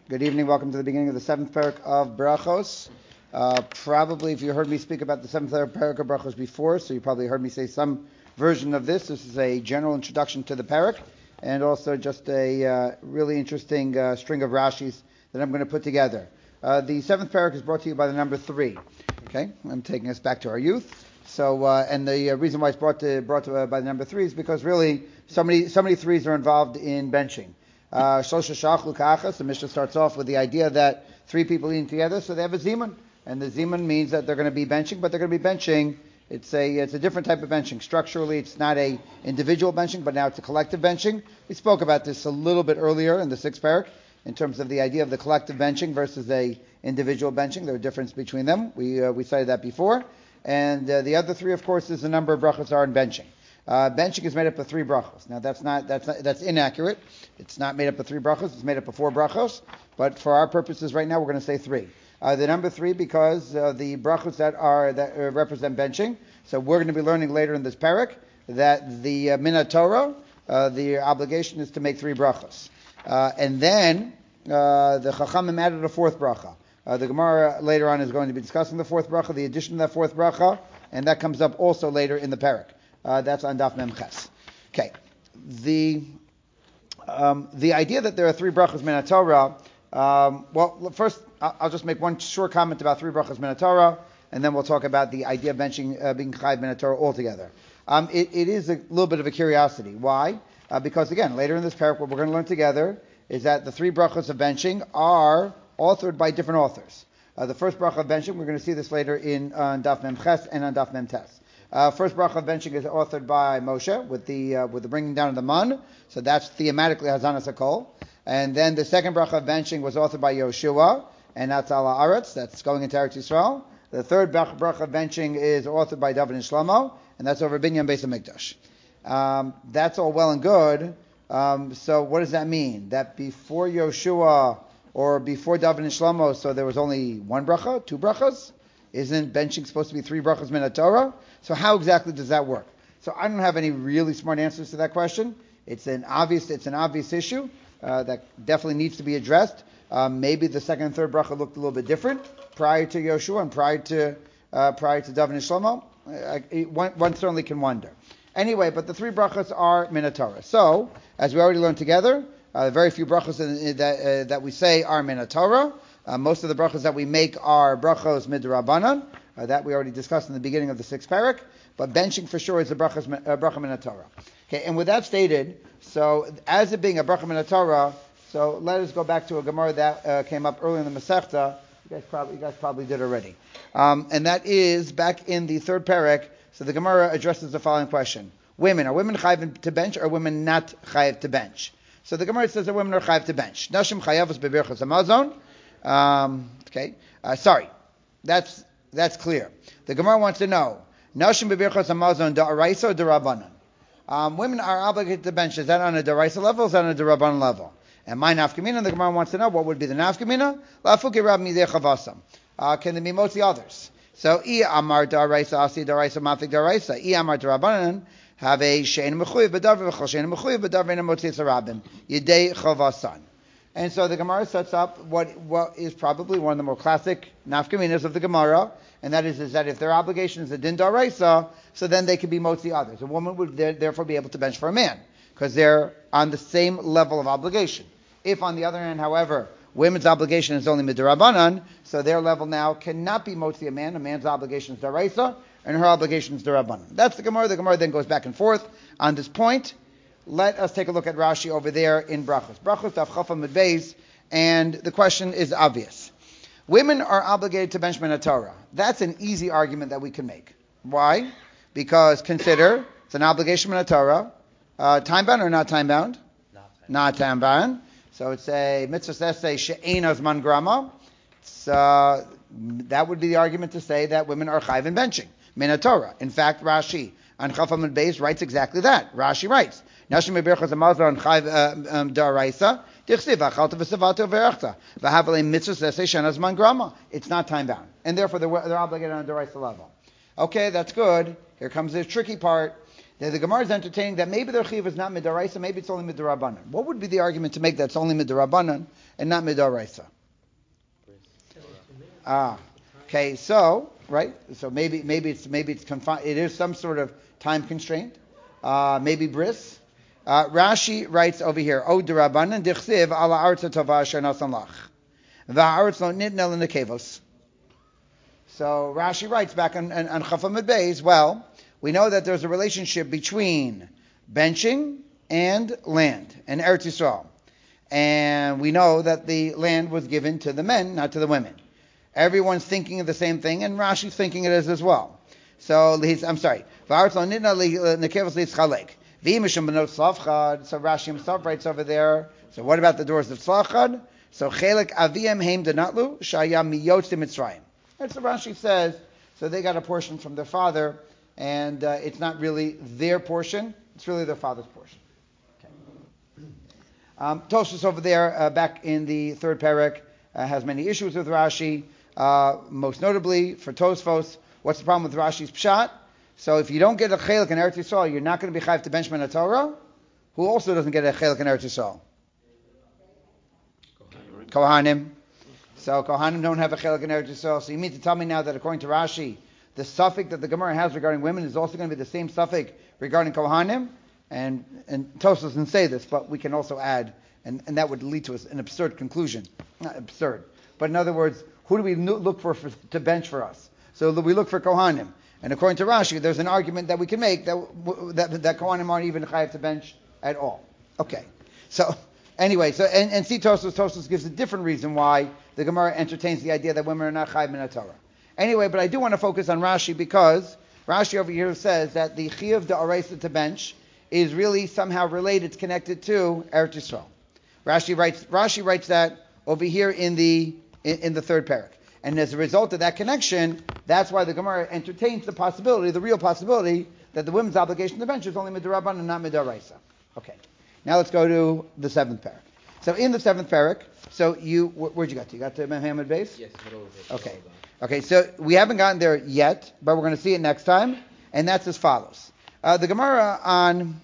Good evening. Welcome to the beginning of the seventh parak of Brachos. Probably, if you heard me speak about the seventh parak of Brachos before, so you probably heard me say some version of this. This is a general introduction to the parak, and also just a really interesting string of Rashis that I'm going to put together. The seventh parak is brought to you by the number 3. Okay, I'm taking us back to our youth. So, and the reason why it's brought by the number 3 is because really so many threes are involved in benching. Shosha Shach Lukachas, the Mishnah starts off with the idea that 3 people eating together, so they have a zimun, and the zimun means that they're going to be benching, but they're going to be benching. It's a different type of benching. Structurally, it's not a individual benching, but now it's a collective benching. We spoke about this a little bit earlier in the 6th parak in terms of the idea of the collective benching versus a individual benching. There's a difference between them. We cited that before, and the other 3, of course, is the number of brachos are in benching. Benching is made up of 3 brachos. Now that's inaccurate. It's not made up of 3 brachos. It's made up of 4 brachos. But for our purposes right now, we're going to say 3. The number 3 because the brachos that represent benching. So we're going to be learning later in this parak that the Minat Torah, the obligation is to make 3 brachos, and then the Chachamim added a 4th bracha. The Gemara later on is going to be discussing the 4th bracha, the addition of that 4th bracha, and that comes up also later in the parak. That's on Daf Mem Ches. Okay, the idea that there are 3 brachos min Torah. Well, first I'll just make one short comment about 3 brachos min Torah, and then we'll talk about the idea of benching being chayav min Torah altogether. It is a little bit of a curiosity. Why? Because again, later in this parak, what we're going to learn together is that the 3 brachos of benching are authored by different authors. The first bracha of benching, we're going to see this later on Daf Mem Ches and on Daf Mem Tes. First bracha of benching is authored by Moshe with the bringing down of the man. So that's thematically Hazanas HaKol. And then the second bracha of benching was authored by Yoshua, and that's Ala Aretz, that's going into Eretz Yisrael. The third bracha of benching is authored by David and Shlomo, and that's over Binyan Beis HaMikdash. That's all well and good. So what does that mean? That before Yoshua or before David and Shlomo, so there was only 1 bracha, 2 brachas? Isn't benching supposed to be 3 brachas min Torah? So how exactly does that work? So I don't have any really smart answers to that question. It's an obvious issue that definitely needs to be addressed. Maybe the second and third bracha looked a little bit different prior to Yoshua and prior to David and Shlomo. One certainly can wonder. Anyway, but the 3 brachas are min Torah. So as we already learned together, very few brachos that we say are min Torah. Most of the brachos that we make are brachos midrabanan, that we already discussed in the beginning of the 6th parak, but benching for sure is a bracha min Torah. Okay, and with that stated, so as it being a bracha min Torah, so let us go back to a Gemara that came up earlier in the Masechta. You guys probably did already, and that is back in the 3rd parak. So the Gemara addresses the following question: are women chayav to bench, or are women not chayav to bench? So the Gemara says that women are chayav to bench. Nashim chayavos beberachos hamazon. Sorry, that's clear. The Gemara wants to know: Nashim bebirchos hamazon da'araisa or da'rabanan? Women are obligated to bench. Is that on a da'araisa level? Or is that on a da'rabanan level? And my nafkamina, the Gemara wants to know what would be the nafkamina. La'afuki rab midei chavasam. Can there be mostly others? So I amar da'araisa asi da'araisa mafik da'araisa. I amar da'rabanan have a shein mechuyev b'davar v'chol shein mechuyev b'davar ina motzi tzarabim yidei chavasan. And so the Gemara sets up what is probably one of the more classic nafkaminas of the Gemara, and that is that if their obligation is a din daraisa, so then they could be motzi others. A woman would therefore be able to bench for a man, because they're on the same level of obligation. If, on the other hand, however, women's obligation is only midrabanan, so their level now cannot be motzi a man. A man's obligation is daraisa, and her obligation is darabanan. That's the Gemara. The Gemara then goes back and forth on this point. Let us take a look at Rashi over there in Brachos. Brachos Daf Chaf Amud Beis, and the question is obvious. Women are obligated to bench min Torah. That's an easy argument that we can make. Why? Because consider, it's an obligation min Torah. Time-bound or not time-bound? Not time-bound. So it's a mitzvah says she'ein azman grama. That would be the argument to say that women are chayav in benching min Torah. In fact, Rashi on Chaf Amud Beis writes exactly that. Rashi writes, Nashim beberachos hamazon chayav da'araisa dichsiv achalta v'savato v'erachta v'havalei mitzvah says shana zman grama. It's not time bound, and therefore they're obligated on a da'araisa level. Okay, that's good. Here comes the tricky part. The Gemara is entertaining that maybe their chiyuv is not midaraisa, maybe it's only midarabanan. What would be the argument to make that it's only midarabanan? and not midoraisa. Okay, so right, so maybe it's confined. It is some sort of time constraint. Maybe bris. Rashi writes over here, O derabanan dichsiv ala arza tova asher nasan lach, va'aretz lo nitna l'nekevos. So Rashi writes back on Chafamid Beis, well, we know that there's a relationship between benching and land, and Eretz Yisrael. And we know that the land was given to the men, not to the women. Everyone's thinking of the same thing, and Rashi's thinking it is as well. So I'm sorry. So Rashi himself writes over there, so what about the doors of Tzlachad? So Chelek Aviem Heim Denatlu Shaya Miyotzim Mitzrayim. That's what Rashi says. So they got a portion from their father, and it's not really their portion, it's really their father's portion. Okay. Tosfos over there, back in the third parak, has many issues with Rashi. Most notably, for Tosfos, what's the problem with Rashi's pshat? So if you don't get a chelik in Eretz Yisrael, you're not going to be chayv to benchman a Torah. Who also doesn't get a chelik in Eretz Yisrael? Kohanim. So Kohanim don't have a chelik in Eretz Yisrael. So you mean to tell me now that according to Rashi, the suffix that the Gemara has regarding women is also going to be the same suffix regarding Kohanim? And Tosfos doesn't say this, but we can also add, and that would lead to an absurd conclusion. Not absurd, but in other words, who do we look for to bench for us? So we look for Kohanim. And according to Rashi, there's an argument that we can make that Kohanim aren't even chayav to bench at all. Okay. So anyway, and see Tosfos gives a different reason why the Gemara entertains the idea that women are not chayav min Torah. Anyway, but I do want to focus on Rashi because Rashi over here says that the chiyuv da'oraisa to bench is really somehow related, it's connected to Eretz Yisrael. Rashi writes that over here in the third parak. And as a result of that connection, that's why the Gemara entertains the possibility, the real possibility, that the women's obligation to bench is only midrabban and not midaraisa. Okay. Now let's go to the seventh parak. So in the seventh parak, so where'd you get to? You got to Muhammad Base? Yes, okay. Okay, so we haven't gotten there yet, but we're going to see it next time, and that's as follows. The Gemara on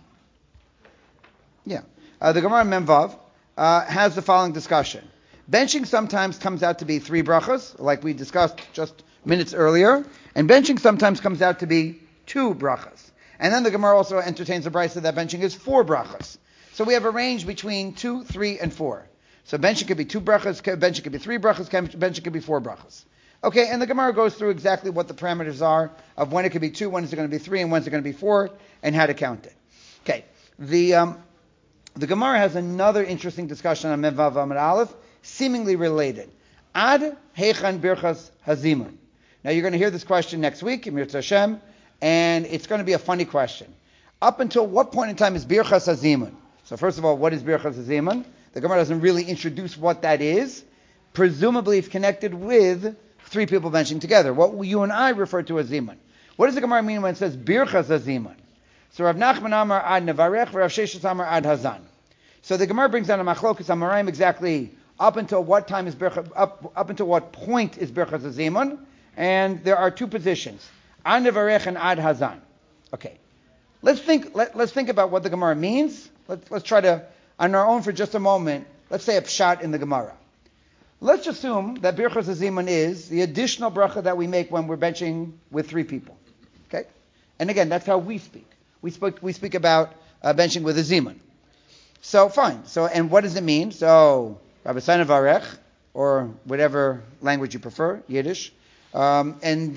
Memvav has the following discussion. Benching sometimes comes out to be 3 brachas, like we discussed just minutes earlier, and benching sometimes comes out to be 2 brachas. And then the Gemara also entertains the brisa that benching is 4 brachas. So we have a range between 2, 3, and 4. So benching could be 2 brachas, benching could be 3 brachas, benching could be 4 brachas. Okay, and the Gemara goes through exactly what the parameters are of when it could be 2, when is it going to be 3, and when is it going to be 4, and how to count it. Okay, the Gemara has another interesting discussion on Memvav Amud Aleph, seemingly related. Ad Heichan Birchas Hazimun. Now you're going to hear this question next week, Emir Hashem, and it's going to be a funny question. Up until what point in time is Birchas Hazimun? So first of all, what is Birchas Hazimun? The Gemara doesn't really introduce what that is. Presumably it's connected with 3 people benching together, what you and I refer to as Zimun. What does the Gemara mean when it says Birchas Hazimun? So Rav Nachman Amar Ad Nevarech, Rav Sheshes Amar Ad Hazan. So the Gemara brings down a machlokas Amoraim exactly up until what time is up until what point is Birchas Hazimun, and there are 2 positions, Ad Nevarech and Ad Hazan. Okay, let's think about what the Gemara means. Let's try to, on our own for just a moment, let's say a pshat in the Gemara. Let's assume that Birchas Hazimun is the additional bracha that we make when we're benching with 3 people. Okay, and again, that's how we speak. We speak about benching with a zimun. So fine. So and what does it mean? So Rabbi Sana Varech, or whatever language you prefer, Yiddish, and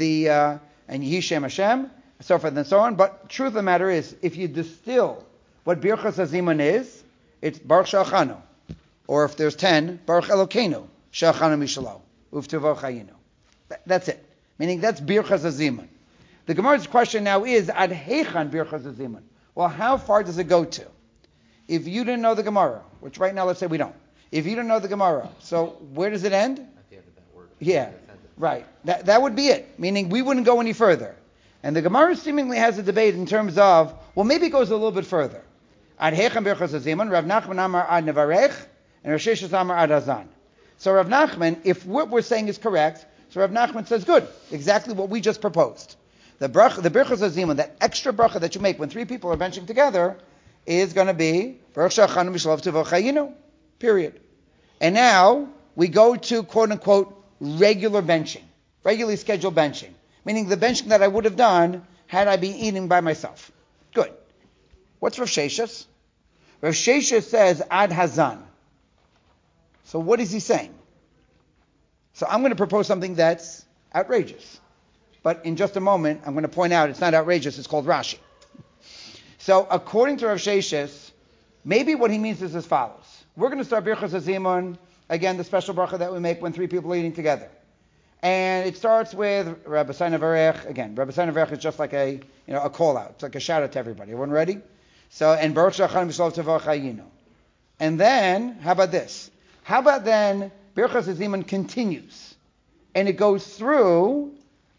Yishem Hashem, so forth and so on. But truth of the matter is, if you distill what Birchas Hazimun is, it's Baruch Shachanu, or if there's 10, Baruch Elokeinu, Shachanu Mishalo, Uvtuvo Chayinu. That's it. Meaning that's Birchas Hazimun. The Gemara's question now is, Ad Heichan Birchas Hazimun. Well, how far does it go to? If you didn't know the Gemara, which right now let's say we don't. If you didn't know the Gemara, so where does it end? At the end of that word. Yeah, right. That would be it. Meaning we wouldn't go any further. And the Gemara seemingly has a debate in terms of, well, maybe it goes a little bit further. Ad Heichan Birchas Hazimun, Rav Nachman Amar Ad Nevarech, and Rav Sheshes Amar Ad Hazan. So Rav Nachman, if what we're saying is correct, so Rav Nachman says, good, exactly what we just proposed. The Birchas Hazimun, that extra bracha that you make when 3 people are benching together, is going to be Baruch Shachanu Mishalav Tuvo Chayinu. Period. And now we go to quote unquote regular benching, regularly scheduled benching, meaning the benching that I would have done had I been eating by myself. Good. What's Rav Sheshus? Rav Sheshus says ad hazan. So what is he saying? So I'm going to propose something that's outrageous. But in just a moment, I'm going to point out it's not outrageous, it's called Rashi. So according to Rav Sheshus, maybe what he means is as follows. We're going to start Birchas HaZimun, again, the special bracha that we make when three people are eating together. And it starts with Rabbi Saina Varech. Again, Rabbi Saina Varech is just like a call out. It's like a shout out to everybody. Everyone ready? So, and Baruch Shachan V'Shalom Tavach Hayinu. And then, how about this? How about then Birchas HaZimun continues, and it goes through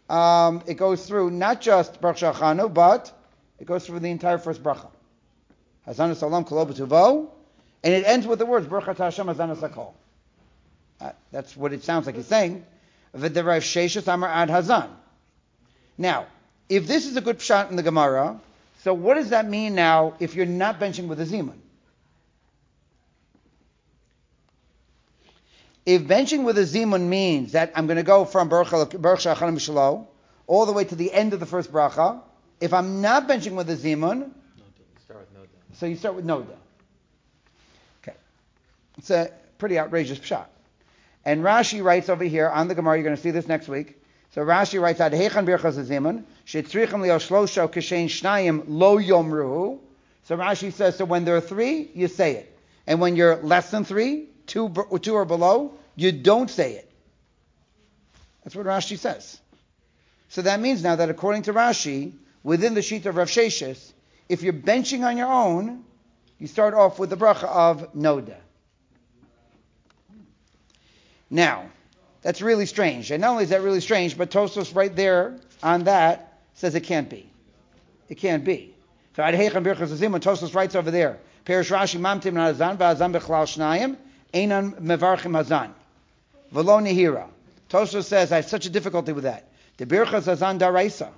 not just Baruch Shachanu, but it goes through the entire first bracha. Hazana Salam Kol B'Tuvo, and it ends with the words Baruch Atah Hashem Hazana Sakol. That's what it sounds like he's saying. V'derav Sheshus Amar Ad Hazan. Now, if this is a good pshat in the Gemara, so what does that mean now if you're not benching with a zimun? If benching with a zimun means that I'm going to go from Baruch Shachan Mishlo all the way to the end of the first bracha, if I'm not benching with a zimun, so you start with Noda. Okay. It's a pretty outrageous pshat. And Rashi writes over here on the Gemara, you're going to see this next week. So Rashi writes, Ad Heichan Birchas HaZimun, Shetzrichim Leo Shlosho Kishein Shnayim Lo Yomruhu. So Rashi says, so when there are three, you say it. And when you're less than three, two or below, you don't say it. That's what Rashi says. So that means now that according to Rashi, within the sheet of Rav Sheshus, if you're benching on your own, you start off with the bracha of Noda. Now, that's really strange. And not only is that really strange, but Tosfos right there on that says it can't be. It can't be. So Ad Heichan Birchas HaZimun, Tosfos writes over there, Perish Rashi Mamtim Hazan V'Hazan B'Chlal Shnayim Einan Mevarchim Hazan V'Lo Nehira. Tosfos says I have such a difficulty with that. The Birchas Hazan Daraisa.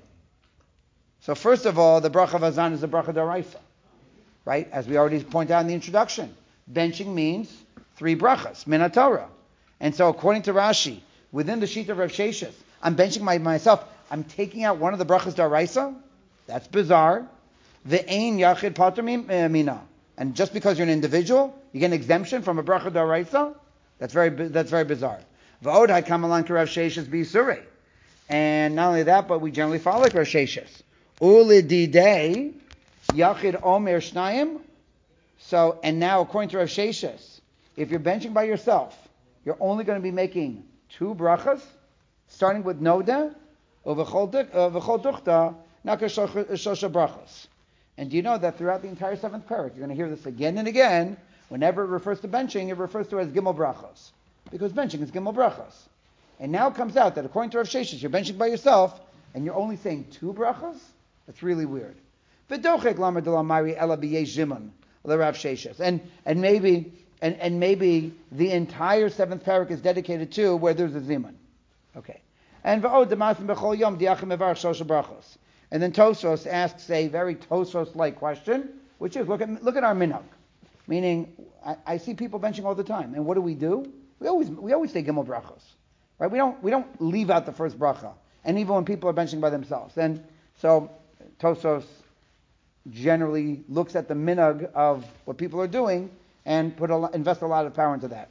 So first of all, the bracha of Hazan is the bracha Daraisa, right? As we already pointed out in the introduction, benching means three brachas min haTorah. And so according to Rashi, within the sheet of Rav Sheshus, I'm benching myself. I'm taking out one of the brachas Daraisa. That's bizarre. Ve'ein yachid pater mina. And just because you're an individual, you get an exemption from a bracha Daraisa? That's very bizarre. V'od hakamalan to Rav Sheshus b'Yisurei. And not only that, but we generally follow like Rav Sheshus. Ulididei yachid omer shnayim. So, and now according to Rav Sheshus, if you're benching by yourself, you're only going to be making two brachas, starting with Noda, v'chol duchta, nakar shosha brachas. And do you know that throughout the entire seventh parak, you're going to hear this again and again, whenever it refers to benching, it refers to it as gimel brachas. Because benching is gimel brachas. And now it comes out that according to Rav Sheshus, you're benching by yourself, and you're only saying two brachas? That's really weird. V'dochek lamer de la mari ela b'yesh zimun, the Rav Sheshus. And maybe the entire seventh parak is dedicated to where there's a zimun. Okay. And v'od demasim b'chol yom diachim evarach shosha brachos. And then Tosfos asks a very Tosfos-like question, which is, look at our minhag. Meaning, I see people benching all the time. And what do? We always say gimel brachos. Right? We don't leave out the first bracha. And even when people are benching by themselves. And so Tosfos generally looks at the minhag of what people are doing and invest a lot of power into that.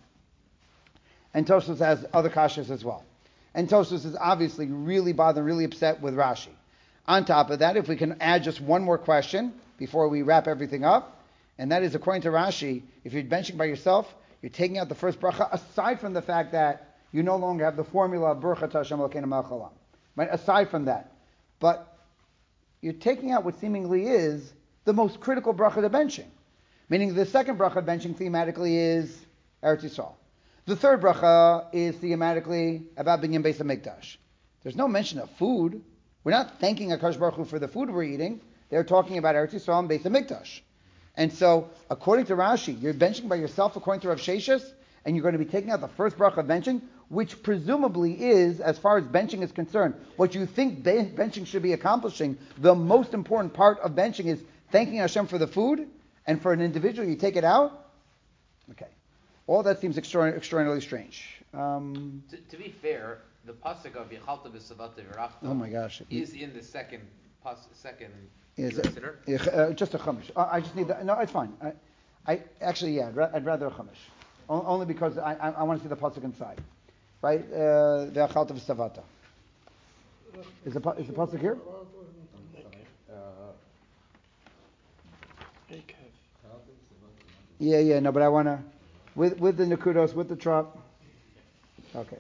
And Tosfos has other kashas as well. And Tosfos is obviously really bothered, really upset with Rashi. On top of that, if we can add just one more question before we wrap everything up, and that is, according to Rashi, if you're benching by yourself, you're taking out the first bracha, aside from the fact that you no longer have the formula of Baruch Atah Hashem Elokeinu Melech Haolam. Right? Aside from that. But you're taking out what seemingly is the most critical bracha to benching. Meaning the second bracha benching thematically is Eretz Yisrael. The third bracha is thematically about Binyan Beis HaMikdash. There's no mention of food. We're not thanking HaKadosh Baruch Hu for the food we're eating. They're talking about Eretz Yisrael and Beis HaMikdash. And so, according to Rashi, you're benching by yourself according to Rav Sheshus, and you're going to be taking out the first bracha of benching, which presumably is, as far as benching is concerned, what you think benching should be accomplishing. The most important part of benching is thanking Hashem for the food, and for an individual, you take it out? Okay. All that seems extraordinarily strange. To be fair, the pasuk of Yechalta v'Savata v'Rachta Oh my gosh. is in the second Is Siddur. just a chumash. I just need that. No, it's fine. I'd rather a chumash. Only because I want to see the pasuk inside. Right? The Achalta v'Savata. Is the pasuk here? Yeah, no, but I want to, with the Nakudos, with the trop. Okay.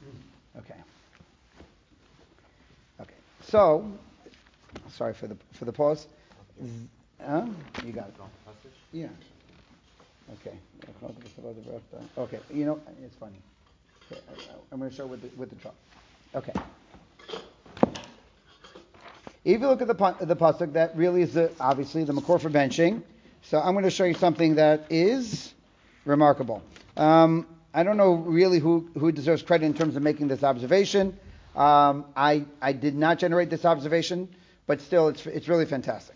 So, sorry for the pause. You got it. Yeah. Okay. Okay. You know, it's funny. Okay, I'm going to show with the trop. Okay. If you look at the pasuk, that really is obviously the makor for benching. So I'm going to show you something that is remarkable. I don't know really who deserves credit in terms of making this observation. I did not generate this observation, but still it's really fantastic.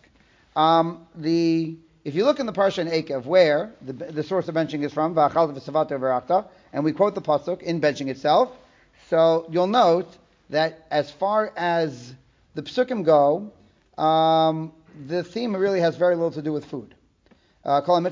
If you look in the Parsha in Ekev, where the source of benching is from, V'achalta v'Savata v'Rachta, and we quote the pasuk in benching itself, so you'll note that as far as the psukim go, the theme really has very little to do with food. Okay, and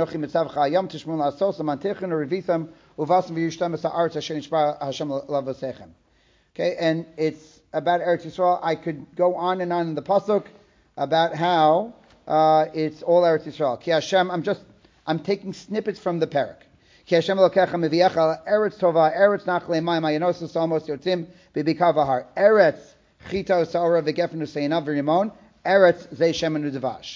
it's about Eretz Yisrael. I could go on and on in the pasuk about how it's all Eretz Yisrael. Ki Hashem, I'm taking snippets from the parak. Ki Hashem Elokecha mevi'echa Eretz Tova, Eretz Nachle Mayim Ayanosus Almos Yotzim Bibikav Vahar, Eretz Chita Saora V'Gefnu Seinav V'Rimon, Eretz Zei Shemenu Devash.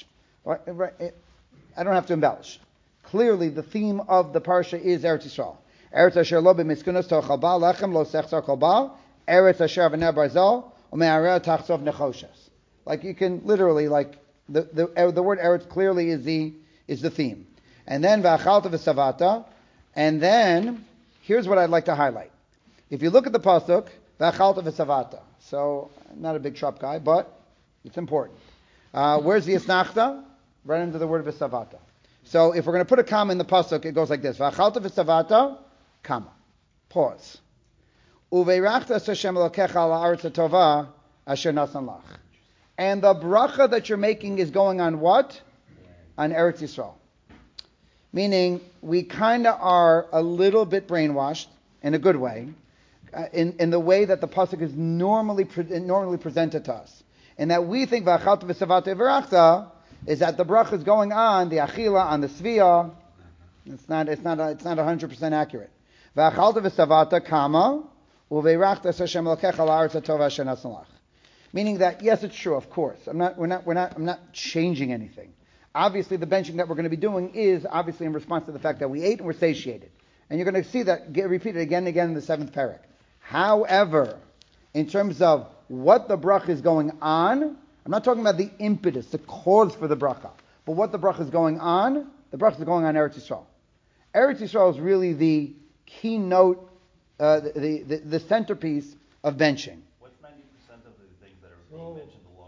I don't have to embellish. Clearly, the theme of the parsha is Eretz Yisrael. Eretz Asher Lo B'Miskunos Tochal Ba Lechem Lo Sechzar Kol Ba, Eretz Asher V'Ner Barzal U'Me'areh Tachsov Nechoshes. Like you can literally, like the word Eretz clearly is the theme. And then V'Achalta V'Savata, and then here's what I'd like to highlight. If you look at the pasuk V'Achalta V'Savata, so I'm not a big trap guy, but it's important. Where's the Asnachta? Right under the word v'savata. So if we're going to put a comma in the pasuk, it goes like this: V'achalta v'savata, comma, pause. Uveirachta Hashem Elokecha al haaretz hatova asher nasan lach. And the bracha that you're making is going on what? On Eretz Yisrael. Meaning, we kind of are a little bit brainwashed in a good way, in the way that the pasuk is normally presented to us, in that we think v'achalta v'savata v'rachta is that the bracha is going on the achila, on the svia. It's not 100% accurate. V'achalta v'savata kama uveirachta Hashem Elokecha al haaretz hatova asher nasan lach. Meaning that yes, it's true. Of course, I'm not changing anything. Obviously, the benching that we're going to be doing is obviously in response to the fact that we ate and we're satiated, and you're going to see that get repeated again and again in the seventh parak. However, in terms of what the bracha is going on, I'm not talking about the impetus, the cause for the bracha, but what the bracha is going on. The bracha is going on Eretz Yisrael. Eretz Yisrael is really the keynote, the centerpiece of benching. What's 90% of the things that are being mentioned along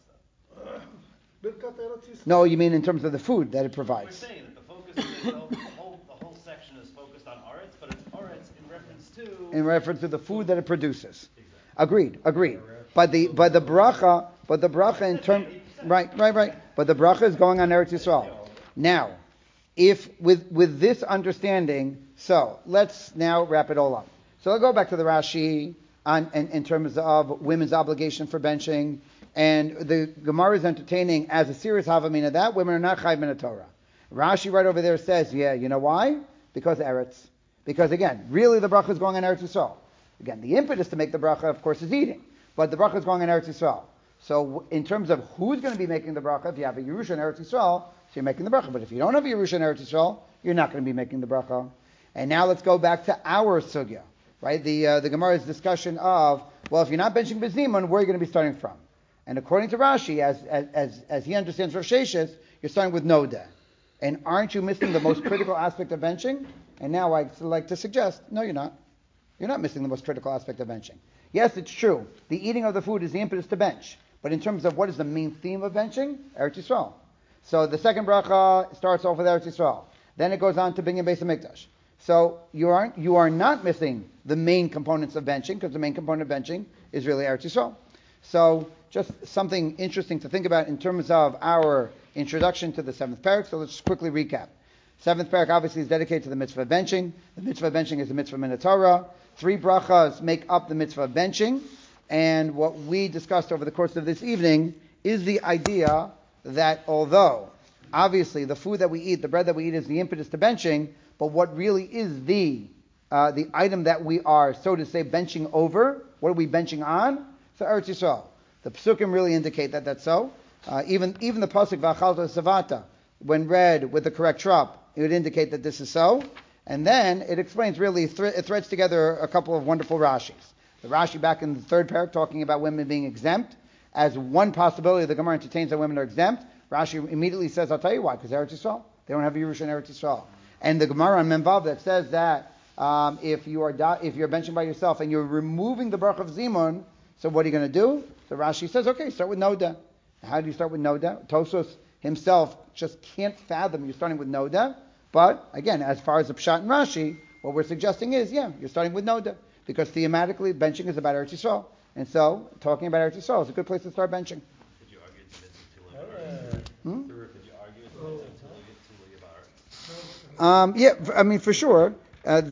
with Haaretz then? No, you mean in terms of the food that it provides. We're saying that the focus is the whole section is focused on Haaretz, but it's Haaretz in reference to the food that it produces. Exactly. Agreed. But the bracha in terms right. But the bracha is going on Eretz Yisrael. Now, if with this understanding, so let's now wrap it all up. So I'll go back to the Rashi in terms of women's obligation for benching, and the Gemara is entertaining as a serious havamina that women are not chayv min Torah. Rashi right over there says, yeah, you know why? Because Eretz. Because again, really the bracha is going on Eretz Yisrael. Again, the impetus to make the bracha, of course, is eating. But the bracha is going on Eretz Yisrael. So in terms of who's going to be making the bracha, if you have a Yerusha in Eretz Yisrael, so you're making the bracha. But if you don't have a Yerusha in Eretz Yisrael, you're not going to be making the bracha. And now let's go back to our sugya, right? The Gemara's discussion of, well, if you're not benching B'zimun, where are you going to be starting from? And according to Rashi, as he understands Rosh Hashanah, you're starting with Noda. And aren't you missing the most critical aspect of benching? And now I'd like to suggest, no, you're not. You're not missing the most critical aspect of benching. Yes, it's true. The eating of the food is the impetus to bench. But in terms of what is the main theme of benching? Eretz Yisrael. So the second bracha starts off with Eretz Yisrael. Then it goes on to Binyan Beis HaMikdash. So you are not missing the main components of benching, because the main component of benching is really Eretz Yisrael. So just something interesting to think about in terms of our introduction to the 7th parak. So let's just quickly recap. 7th parak obviously is dedicated to the mitzvah of benching. The mitzvah of benching is the mitzvah min Torah. 3 brachas make up the mitzvah of benching. And what we discussed over the course of this evening is the idea that although obviously the food that we eat, the bread that we eat, is the impetus to benching, but what really is the item that we are, so to say, benching over, what are we benching on? So Eretz Yisrael. The Pesukim really indicate that that's so. Even the Pasuk V'achalta Savata, when read with the correct trop, it would indicate that this is so. And then it explains really, it threads together a couple of wonderful Rashis. The Rashi back in the 3rd parak talking about women being exempt. As one possibility, the Gemara entertains that women are exempt. Rashi immediately says, I'll tell you why, because Eretz Yisrael. They don't have Yerusha in Eretz Yisrael. And the Gemara on Memvav that says that if you're benching by yourself and you're removing the bracha of Zimun, so what are you going to do? So Rashi says, okay, start with Noda. How do you start with Noda? Tosos himself just can't fathom you're starting with Noda. But again, as far as the Pshat and Rashi, what we're suggesting is, you're starting with Noda. Because thematically, benching is about Eretz Yisrael. And so, talking about Eretz Yisrael is a good place to start benching. Did you argue it's mitzvah to Did you argue it's mitzvah to about it? Yeah, I mean, for sure.